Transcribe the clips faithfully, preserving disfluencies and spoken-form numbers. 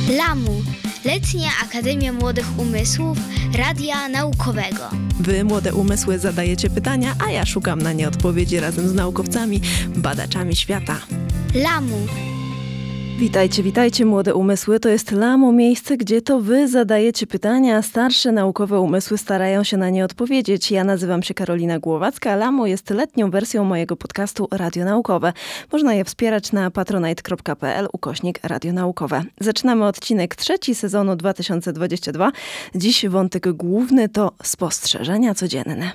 Lamu, Letnia Akademia Młodych Umysłów Radia Naukowego. Wy, młode umysły, zadajecie pytania, a ja szukam na nie odpowiedzi razem z naukowcami, badaczami świata. Lamu. Witajcie, witajcie, młode umysły. To jest Lamu, miejsce, gdzie to wy zadajecie pytania, a starsze naukowe umysły starają się na nie odpowiedzieć. Ja nazywam się Karolina Głowacka. Lamu jest letnią wersją mojego podcastu Radio Naukowe. Można je wspierać na patronite.pl ukośnik radionaukowe. Zaczynamy odcinek trzeci sezonu dwa tysiące dwudziestego drugiego. Dziś wątek główny to spostrzeżenia codzienne.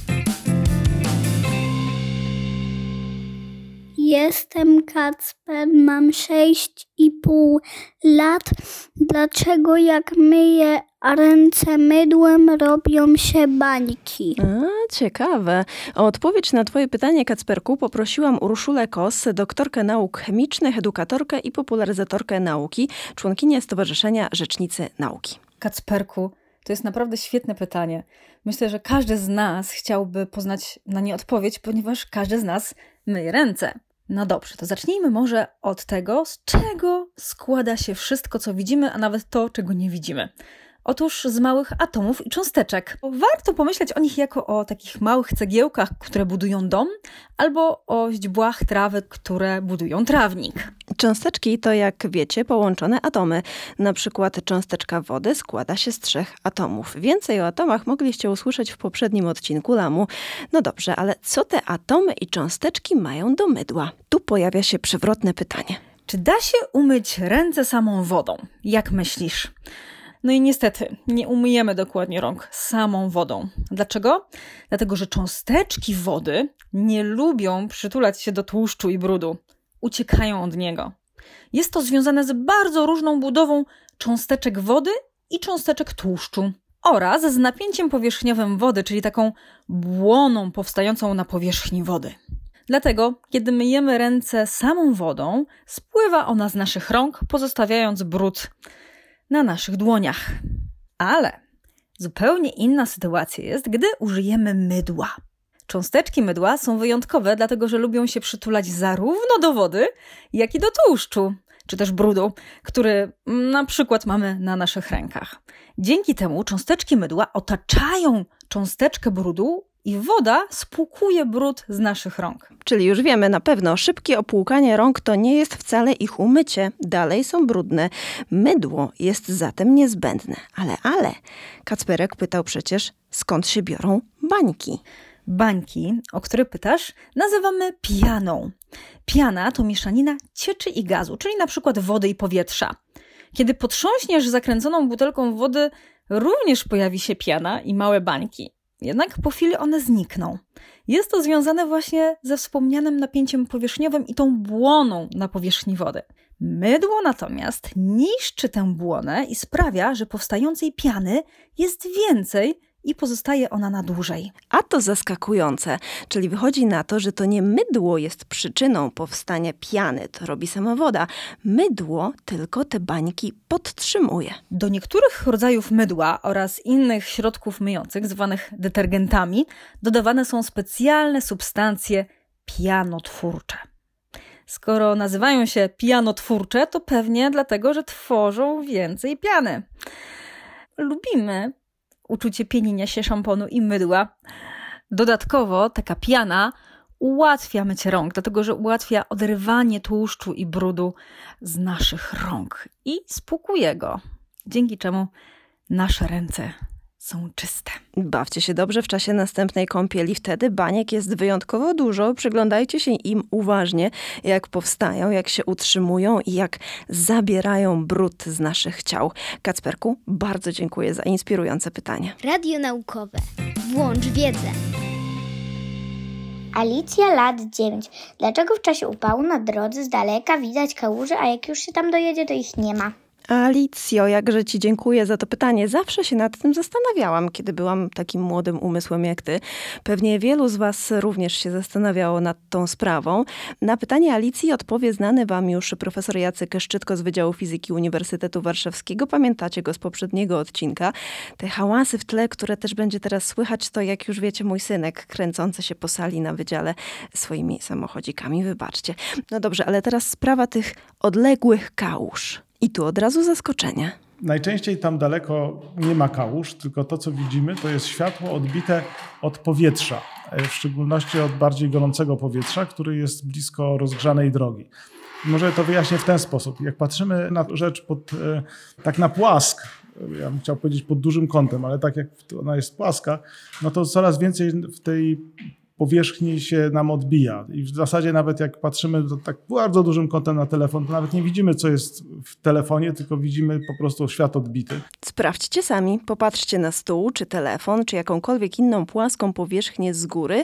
Jestem Kacper, mam sześć i pół lat. Dlaczego jak myję ręce mydłem, robią się bańki? A, ciekawe. O odpowiedź na twoje pytanie, Kacperku, poprosiłam Urszulę Kos, doktorkę nauk chemicznych, edukatorkę i popularyzatorkę nauki, członkinię Stowarzyszenia Rzecznicy Nauki. Kacperku, to jest naprawdę świetne pytanie. Myślę, że każdy z nas chciałby poznać na nie odpowiedź, ponieważ każdy z nas myje ręce. No dobrze, to zacznijmy może od tego, z czego składa się wszystko, co widzimy, a nawet to, czego nie widzimy. Otóż z małych atomów i cząsteczek. Warto pomyśleć o nich jako o takich małych cegiełkach, które budują dom, albo o źdźbłach trawy, które budują trawnik. Cząsteczki to, jak wiecie, połączone atomy. Na przykład cząsteczka wody składa się z trzech atomów. Więcej o atomach mogliście usłyszeć w poprzednim odcinku Lamu. No dobrze, ale co te atomy i cząsteczki mają do mydła? Tu pojawia się przewrotne pytanie. Czy da się umyć ręce samą wodą? Jak myślisz? No i niestety, nie umyjemy dokładnie rąk samą wodą. Dlaczego? Dlatego, że cząsteczki wody nie lubią przytulać się do tłuszczu i brudu. Uciekają od niego. Jest to związane z bardzo różną budową cząsteczek wody i cząsteczek tłuszczu oraz z napięciem powierzchniowym wody, czyli taką błoną powstającą na powierzchni wody. Dlatego, kiedy myjemy ręce samą wodą, spływa ona z naszych rąk, pozostawiając brud na naszych dłoniach. Ale zupełnie inna sytuacja jest, gdy użyjemy mydła. Cząsteczki mydła są wyjątkowe, dlatego że lubią się przytulać zarówno do wody, jak i do tłuszczu, czy też brudu, który na przykład mamy na naszych rękach. Dzięki temu cząsteczki mydła otaczają cząsteczkę brudu i woda spłukuje brud z naszych rąk. Czyli już wiemy na pewno, szybkie opłukanie rąk to nie jest wcale ich umycie. Dalej są brudne. Mydło jest zatem niezbędne. Ale, ale, Kacperek pytał przecież, skąd się biorą bańki? Bańki, o które pytasz, nazywamy pianą. Piana to mieszanina cieczy i gazu, czyli na przykład wody i powietrza. Kiedy potrząśniesz zakręconą butelką wody, również pojawi się piana i małe bańki. Jednak po chwili one znikną. Jest to związane właśnie ze wspomnianym napięciem powierzchniowym i tą błoną na powierzchni wody. Mydło natomiast niszczy tę błonę i sprawia, że powstającej piany jest więcej i pozostaje ona na dłużej. A to zaskakujące, czyli wychodzi na to, że to nie mydło jest przyczyną powstania piany, to robi sama woda. Mydło tylko te bańki podtrzymuje. Do niektórych rodzajów mydła oraz innych środków myjących, zwanych detergentami, dodawane są specjalne substancje pianotwórcze. Skoro nazywają się pianotwórcze, to pewnie dlatego, że tworzą więcej piany. Lubimy uczucie pienienia się szamponu i mydła. Dodatkowo taka piana ułatwia mycie rąk, dlatego że ułatwia odrywanie tłuszczu i brudu z naszych rąk i spłukuje go, dzięki czemu nasze ręce są czyste. Bawcie się dobrze w czasie następnej kąpieli. Wtedy baniek jest wyjątkowo dużo. Przyglądajcie się im uważnie, jak powstają, jak się utrzymują i jak zabierają brud z naszych ciał. Kacperku, bardzo dziękuję za inspirujące pytanie. Radio Naukowe. Włącz wiedzę. Alicja, lat dziewięć. Dlaczego w czasie upału na drodze z daleka widać kałuże, a jak już się tam dojedzie, to ich nie ma? Alicjo, jakże ci dziękuję za to pytanie. Zawsze się nad tym zastanawiałam, kiedy byłam takim młodym umysłem jak ty. Pewnie wielu z was również się zastanawiało nad tą sprawą. Na pytanie Alicji odpowie znany wam już profesor Jacek Szczytko z Wydziału Fizyki Uniwersytetu Warszawskiego. Pamiętacie go z poprzedniego odcinka. Te hałasy w tle, które też będzie teraz słychać, to jak już wiecie, mój synek kręcący się po sali na wydziale swoimi samochodzikami. Wybaczcie. No dobrze, ale teraz sprawa tych odległych kałuż. I tu od razu zaskoczenie. Najczęściej tam daleko nie ma kałuż, tylko to, co widzimy, to jest światło odbite od powietrza, w szczególności od bardziej gorącego powietrza, który jest blisko rozgrzanej drogi. Może to wyjaśnię w ten sposób. Jak patrzymy na rzecz pod, tak na płask, ja bym chciał powiedzieć pod dużym kątem, ale tak jak ona jest płaska, no to coraz więcej w tej powierzchni się nam odbija. I w zasadzie nawet jak patrzymy to tak bardzo dużym kątem na telefon, to nawet nie widzimy, co jest w telefonie, tylko widzimy po prostu świat odbity. Sprawdźcie sami. Popatrzcie na stół, czy telefon, czy jakąkolwiek inną płaską powierzchnię z góry.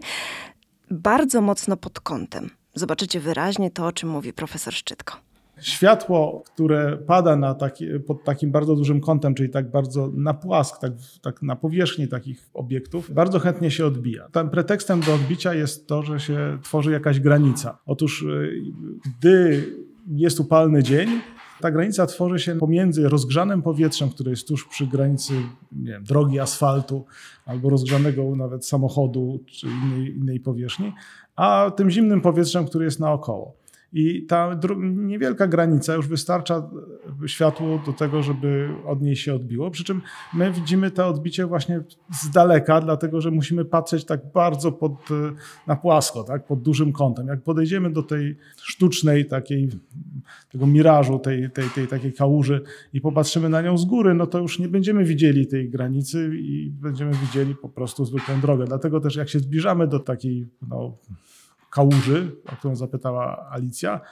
Bardzo mocno pod kątem. Zobaczycie wyraźnie to, o czym mówi profesor Szczytko. Światło, które pada na taki, pod takim bardzo dużym kątem, czyli tak bardzo na płask, tak, tak na powierzchni takich obiektów, bardzo chętnie się odbija. Tam pretekstem do odbicia jest to, że się tworzy jakaś granica. Otóż gdy jest upalny dzień, ta granica tworzy się pomiędzy rozgrzanym powietrzem, które jest tuż przy granicy, nie wiem, drogi asfaltu albo rozgrzanego nawet samochodu czy innej, innej powierzchni, a tym zimnym powietrzem, które jest naokoło. I ta niewielka granica już wystarcza światłu do tego, żeby od niej się odbiło. Przy czym my widzimy to odbicie właśnie z daleka, dlatego że musimy patrzeć tak bardzo pod, na płasko, tak, pod dużym kątem. Jak podejdziemy do tej sztucznej takiej, tego mirażu, tej, tej, tej takiej kałuży i popatrzymy na nią z góry, no to już nie będziemy widzieli tej granicy i będziemy widzieli po prostu zwykłą drogę. Dlatego też jak się zbliżamy do takiej, no, kałuży, o którą zapytała Alicja,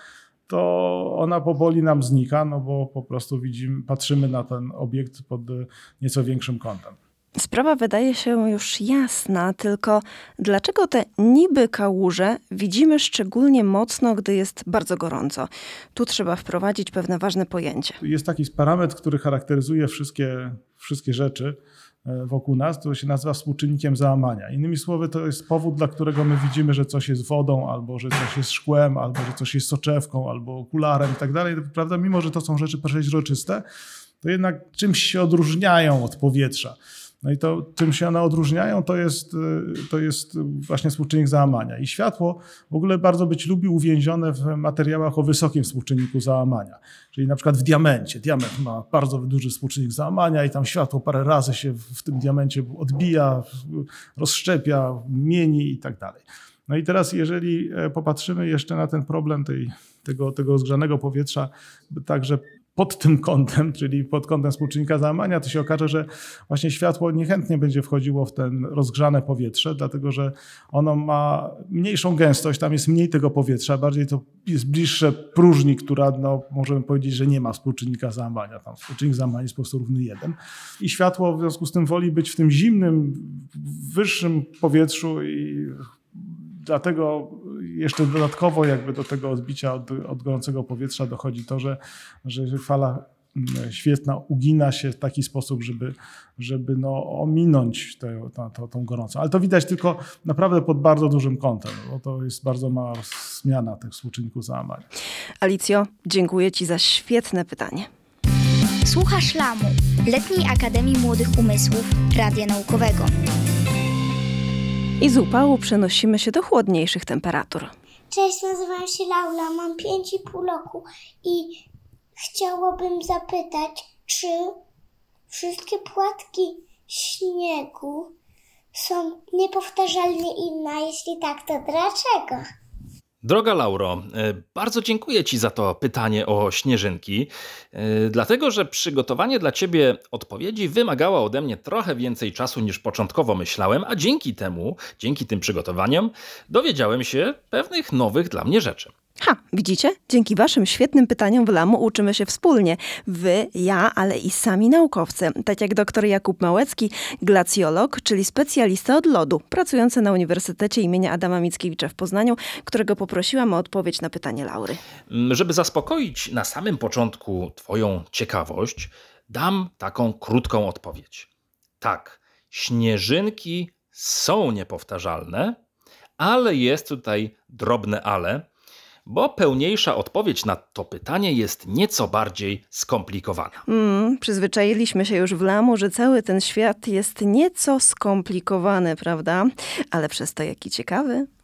to ona powoli nam znika, no bo po prostu widzimy, patrzymy na ten obiekt pod nieco większym kątem. Sprawa wydaje się już jasna, tylko dlaczego te niby kałuże widzimy szczególnie mocno, gdy jest bardzo gorąco? Tu trzeba wprowadzić pewne ważne pojęcie. Jest taki parametr, który charakteryzuje wszystkie, wszystkie rzeczy wokół nas, to się nazywa współczynnikiem załamania. Innymi słowy, to jest powód, dla którego my widzimy, że coś jest wodą, albo że coś jest szkłem, albo że coś jest soczewką, albo okularem i tak dalej. Prawda, mimo że to są rzeczy przeźroczyste, to jednak czymś się odróżniają od powietrza. No i to, czym się one odróżniają, to jest, to jest właśnie współczynnik załamania. I światło w ogóle bardzo być lubi uwięzione w materiałach o wysokim współczynniku załamania. Czyli na przykład w diamencie. Diament ma bardzo duży współczynnik załamania i tam światło parę razy się w tym diamencie odbija, rozszczepia, mieni i tak dalej. No i teraz jeżeli popatrzymy jeszcze na ten problem tej, tego, tego rozgrzanego powietrza, także pod tym kątem, czyli pod kątem współczynnika załamania, to się okaże, że właśnie światło niechętnie będzie wchodziło w ten rozgrzane powietrze, dlatego że ono ma mniejszą gęstość, tam jest mniej tego powietrza, bardziej to jest bliższe próżni, która, no, możemy powiedzieć, że nie ma współczynnika załamania. Tam współczynnik załamania jest po prostu równy jeden. I światło w związku z tym woli być w tym zimnym, wyższym powietrzu i dlatego jeszcze dodatkowo jakby do tego odbicia od, od gorącego powietrza dochodzi to, że, że fala świetlna ugina się w taki sposób, żeby, żeby no ominąć tę, tę, tę, tą gorącą. Ale to widać tylko naprawdę pod bardzo dużym kątem, bo to jest bardzo mała zmiana tych współczynników załamania. Alicjo, dziękuję Ci za świetne pytanie. Słuchasz Lamu, Letniej Akademii Młodych Umysłów Radia Naukowego. I z upału przenosimy się do chłodniejszych temperatur. Cześć, nazywam się Laura, mam pięć i pół roku i chciałabym zapytać, czy wszystkie płatki śniegu są niepowtarzalnie inne? Jeśli tak, to dlaczego? Droga Lauro, bardzo dziękuję Ci za to pytanie o śnieżynki, dlatego że przygotowanie dla Ciebie odpowiedzi wymagało ode mnie trochę więcej czasu niż początkowo myślałem, a dzięki temu, dzięki tym przygotowaniom dowiedziałem się pewnych nowych dla mnie rzeczy. Ha, widzicie? Dzięki waszym świetnym pytaniom w Lamu uczymy się wspólnie. Wy, ja, ale i sami naukowcy. Tak jak dr Jakub Małecki, glacjolog, czyli specjalista od lodu, pracujący na Uniwersytecie imienia Adama Mickiewicza w Poznaniu, którego poprosiłam o odpowiedź na pytanie Laury. Żeby zaspokoić na samym początku twoją ciekawość, dam taką krótką odpowiedź. Tak, śnieżynki są niepowtarzalne, ale jest tutaj drobne ale, bo pełniejsza odpowiedź na to pytanie jest nieco bardziej skomplikowana. Mm, przyzwyczailiśmy się już w Lamu, że cały ten świat jest nieco skomplikowany, prawda? Ale przez to jaki ciekawy.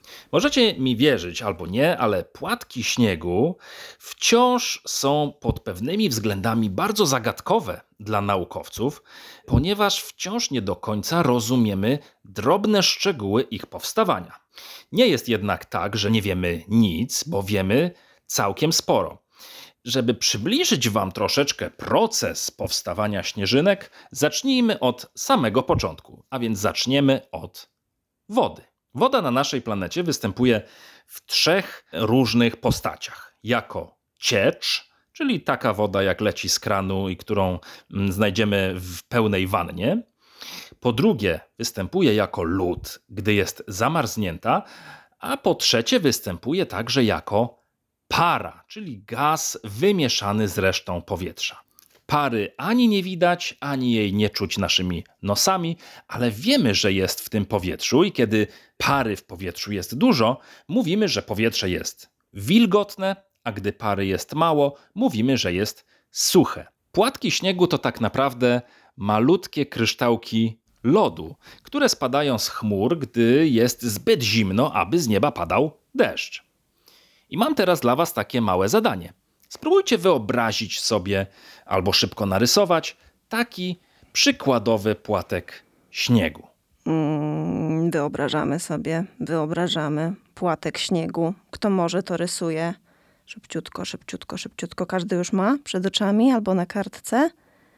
Możecie mi wierzyć albo nie, ale płatki śniegu wciąż są pod pewnymi względami bardzo zagadkowe dla naukowców, ponieważ wciąż nie do końca rozumiemy drobne szczegóły ich powstawania. Nie jest jednak tak, że nie wiemy nic, bo wiemy całkiem sporo. Żeby przybliżyć Wam troszeczkę proces powstawania śnieżynek, zacznijmy od samego początku, a więc zaczniemy od wody. Woda na naszej planecie występuje w trzech różnych postaciach. Jako ciecz, czyli taka woda jak leci z kranu i którą znajdziemy w pełnej wannie. Po drugie występuje jako lód, gdy jest zamarznięta, a po trzecie występuje także jako para, czyli gaz wymieszany z resztą powietrza. Pary ani nie widać, ani jej nie czuć naszymi nosami, ale wiemy, że jest w tym powietrzu i kiedy pary w powietrzu jest dużo, mówimy, że powietrze jest wilgotne, a gdy pary jest mało, mówimy, że jest suche. Płatki śniegu to tak naprawdę malutkie kryształki lodu, które spadają z chmur, gdy jest zbyt zimno, aby z nieba padał deszcz. I mam teraz dla Was takie małe zadanie. Spróbujcie wyobrazić sobie albo szybko narysować taki przykładowy płatek śniegu. Mm, wyobrażamy sobie, wyobrażamy płatek śniegu. Kto może, to rysuje. Szybciutko, szybciutko, szybciutko. Każdy już ma przed oczami albo na kartce.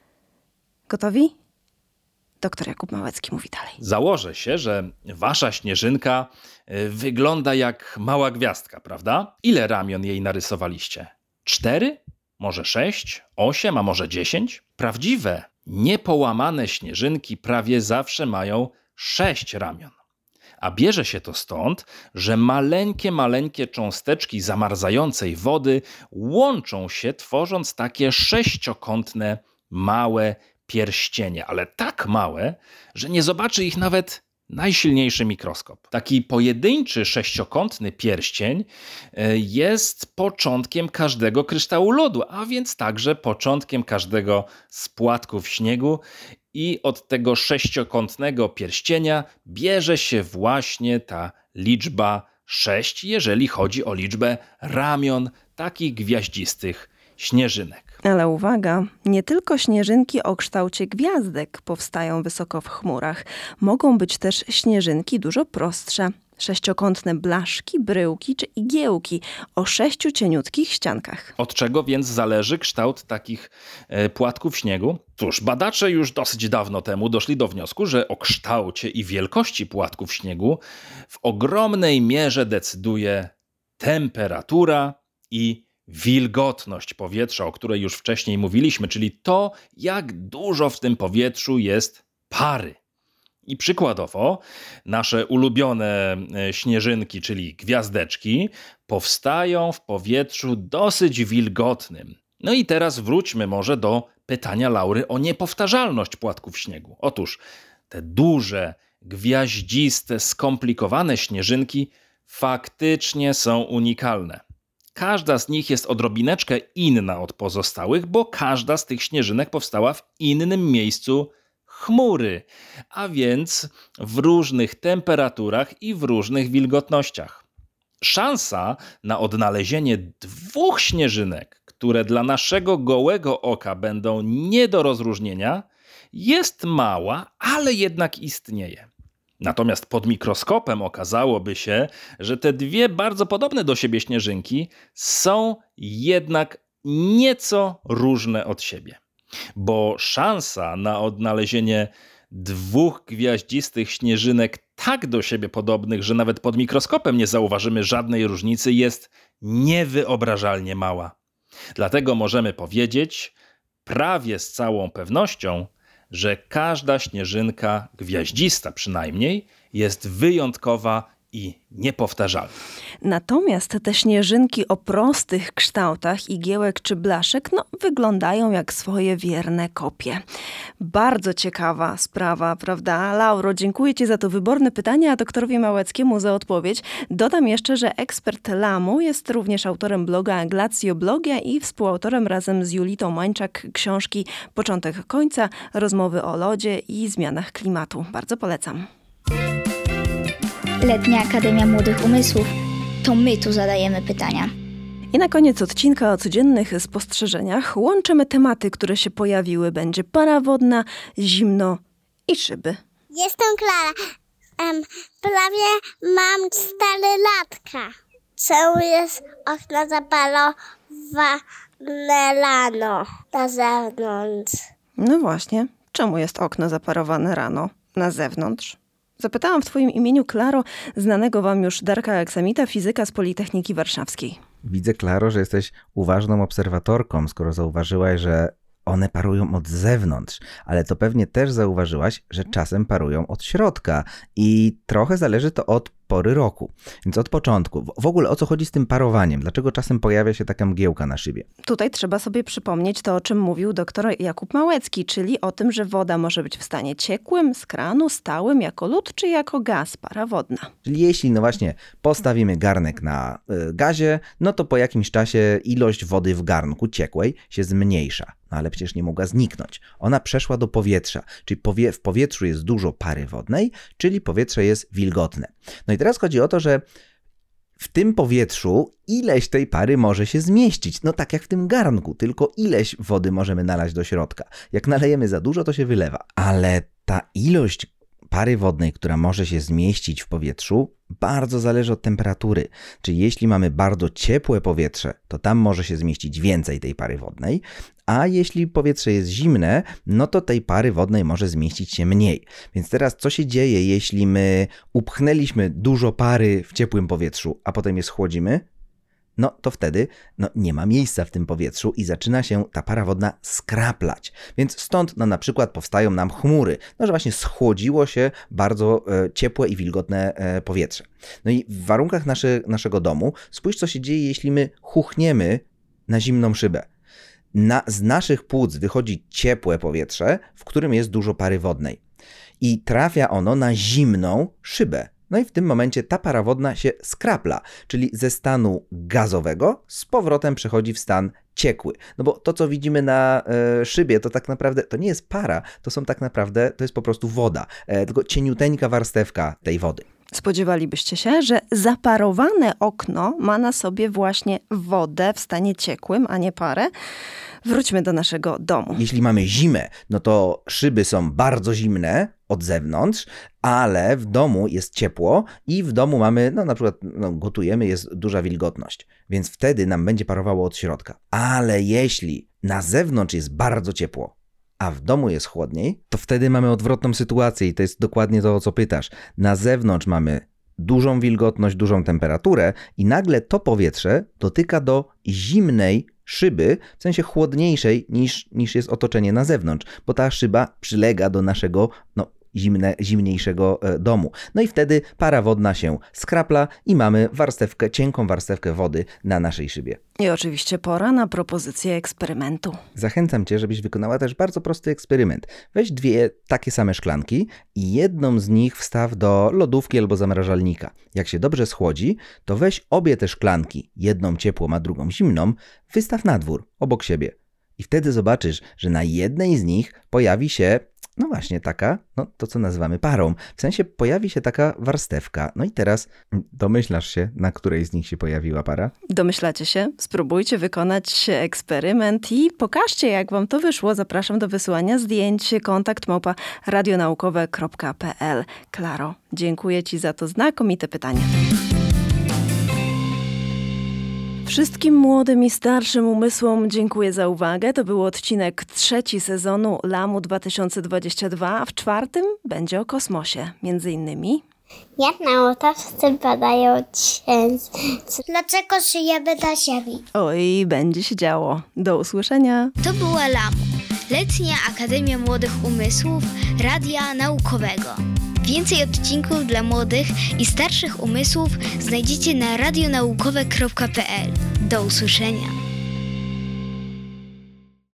Gotowi? Doktor Jakub Małecki mówi dalej. Założę się, że Wasza śnieżynka wygląda jak mała gwiazdka, prawda? Ile ramion jej narysowaliście? Cztery? Może sześć? Osiem? A może dziesięć? Prawdziwe, niepołamane śnieżynki prawie zawsze mają sześć ramion. A bierze się to stąd, że maleńkie, maleńkie cząsteczki zamarzającej wody łączą się, tworząc takie sześciokątne, małe pierścienie, ale tak małe, że nie zobaczy ich nawet najsilniejszy mikroskop. Taki pojedynczy sześciokątny pierścień jest początkiem każdego kryształu lodu, a więc także początkiem każdego z płatków śniegu i od tego sześciokątnego pierścienia bierze się właśnie ta liczba sześć, jeżeli chodzi o liczbę ramion takich gwiaździstych śnieżynek. Ale uwaga, nie tylko śnieżynki o kształcie gwiazdek powstają wysoko w chmurach. Mogą być też śnieżynki dużo prostsze. Sześciokątne blaszki, bryłki czy igiełki o sześciu cieniutkich ściankach. Od czego więc zależy kształt takich e, płatków śniegu? Cóż, badacze już dosyć dawno temu doszli do wniosku, że o kształcie i wielkości płatków śniegu w ogromnej mierze decyduje temperatura i wilgotność powietrza, o której już wcześniej mówiliśmy, czyli to, jak dużo w tym powietrzu jest pary. I przykładowo nasze ulubione śnieżynki, czyli gwiazdeczki, powstają w powietrzu dosyć wilgotnym. No i teraz wróćmy może do pytania Laury o niepowtarzalność płatków śniegu. Otóż te duże, gwiaździste, skomplikowane śnieżynki faktycznie są unikalne. Każda z nich jest odrobineczkę inna od pozostałych, bo każda z tych śnieżynek powstała w innym miejscu chmury, a więc w różnych temperaturach i w różnych wilgotnościach. Szansa na odnalezienie dwóch śnieżynek, które dla naszego gołego oka będą nie do rozróżnienia, jest mała, ale jednak istnieje. Natomiast pod mikroskopem okazałoby się, że te dwie bardzo podobne do siebie śnieżynki są jednak nieco różne od siebie. Bo szansa na odnalezienie dwóch gwiaździstych śnieżynek tak do siebie podobnych, że nawet pod mikroskopem nie zauważymy żadnej różnicy, jest niewyobrażalnie mała. Dlatego możemy powiedzieć prawie z całą pewnością, że każda śnieżynka, gwiaździsta przynajmniej, jest wyjątkowa i niepowtarzalna. Natomiast te śnieżynki o prostych kształtach igiełek czy blaszek no, wyglądają jak swoje wierne kopie. Bardzo ciekawa sprawa, prawda? Lauro, dziękuję Ci za to wyborne pytanie, a doktorowi Małeckiemu za odpowiedź. Dodam jeszcze, że ekspert Lamu jest również autorem bloga Glacioblogia i współautorem razem z Julitą Mańczak książki Początek końca, rozmowy o lodzie i zmianach klimatu. Bardzo polecam. Letnia Akademia Młodych Umysłów. To my tu zadajemy pytania. I na koniec odcinka o codziennych spostrzeżeniach łączymy tematy, które się pojawiły. Będzie para wodna, zimno i szyby. Jestem Klara. Um, prawie mam cztery latka. Czemu jest okno zapalowane rano na zewnątrz? No właśnie, czemu jest okno zaparowane rano na zewnątrz? Zapytałam w twoim imieniu, Klaro, znanego wam już Darka Aksamita, fizyka z Politechniki Warszawskiej. Widzę, Klaro, że jesteś uważną obserwatorką, skoro zauważyłaś, że one parują od zewnątrz, ale to pewnie też zauważyłaś, że czasem parują od środka i trochę zależy to od pory roku. Więc od początku. W ogóle o co chodzi z tym parowaniem? Dlaczego czasem pojawia się taka mgiełka na szybie? Tutaj trzeba sobie przypomnieć to, o czym mówił doktor Jakub Małecki, czyli o tym, że woda może być w stanie ciekłym, z kranu, stałym, jako lód czy jako gaz, para wodna. Czyli jeśli, no właśnie, postawimy garnek na y, gazie, no to po jakimś czasie ilość wody w garnku ciekłej się zmniejsza. No ale przecież nie mogła zniknąć. Ona przeszła do powietrza, czyli powie- w powietrzu jest dużo pary wodnej, czyli powietrze jest wilgotne. No i teraz chodzi o to, że w tym powietrzu ileś tej pary może się zmieścić. No tak jak w tym garnku, tylko ileś wody możemy nalać do środka. Jak nalejemy za dużo, to się wylewa. Ale ta ilość pary wodnej, która może się zmieścić w powietrzu, bardzo zależy od temperatury. Czyli jeśli mamy bardzo ciepłe powietrze, to tam może się zmieścić więcej tej pary wodnej, a jeśli powietrze jest zimne, no to tej pary wodnej może zmieścić się mniej. Więc teraz co się dzieje, jeśli my upchnęliśmy dużo pary w ciepłym powietrzu, a potem je schłodzimy? No to wtedy no, nie ma miejsca w tym powietrzu i zaczyna się ta para wodna skraplać. Więc stąd no, na przykład powstają nam chmury, no że właśnie schłodziło się bardzo e, ciepłe i wilgotne e, powietrze. No i w warunkach naszy, naszego domu spójrz, co się dzieje, jeśli my chuchniemy na zimną szybę. Na, z naszych płuc wychodzi ciepłe powietrze, w którym jest dużo pary wodnej i trafia ono na zimną szybę. No i w tym momencie ta para wodna się skrapla, czyli ze stanu gazowego z powrotem przechodzi w stan ciekły. No bo to, co widzimy na e, szybie, to tak naprawdę, to nie jest para, to są tak naprawdę, to jest po prostu woda, e, tylko cieniuteńka warstewka tej wody. Spodziewalibyście się, że zaparowane okno ma na sobie właśnie wodę w stanie ciekłym, a nie parę? Wróćmy do naszego domu. Jeśli mamy zimę, no to szyby są bardzo zimne od zewnątrz, ale w domu jest ciepło i w domu mamy, no na przykład no, gotujemy, jest duża wilgotność, więc wtedy nam będzie parowało od środka. Ale jeśli na zewnątrz jest bardzo ciepło, a w domu jest chłodniej, to wtedy mamy odwrotną sytuację i to jest dokładnie to, o co pytasz. Na zewnątrz mamy dużą wilgotność, dużą temperaturę i nagle to powietrze dotyka do zimnej szyby, w sensie chłodniejszej niż, niż jest otoczenie na zewnątrz, bo ta szyba przylega do naszego no, zimne, zimniejszego domu. No i wtedy para wodna się skrapla i mamy warstewkę, cienką warstewkę wody na naszej szybie. I oczywiście pora na propozycję eksperymentu. Zachęcam Cię, żebyś wykonała też bardzo prosty eksperyment. Weź dwie takie same szklanki i jedną z nich wstaw do lodówki albo zamrażalnika. Jak się dobrze schłodzi, to weź obie te szklanki, jedną ciepłą, a drugą zimną, wystaw na dwór, obok siebie. I wtedy zobaczysz, że na jednej z nich pojawi się, no właśnie taka, no to co nazywamy parą. W sensie pojawi się taka warstewka. No i teraz domyślasz się, na której z nich się pojawiła para? Domyślacie się? Spróbujcie wykonać eksperyment i pokażcie, jak wam to wyszło. Zapraszam do wysyłania zdjęć. Kontakt małpa radionaukowe kropka pe el. Klaro, dziękuję Ci za to znakomite pytanie. Wszystkim młodym i starszym umysłom dziękuję za uwagę. To był odcinek trzeci sezonu Lamu dwa tysiące dwudziesty drugi, a w czwartym będzie o kosmosie. Między innymi... Jak naukowcy badają księżyc? Dlaczego żyjemy na Ziemi? Oj, będzie się działo. Do usłyszenia. To była Lamu, Letnia Akademia Młodych Umysłów Radia Naukowego. Więcej odcinków dla młodych i starszych umysłów znajdziecie na radionaukowe kropka pe el. Do usłyszenia.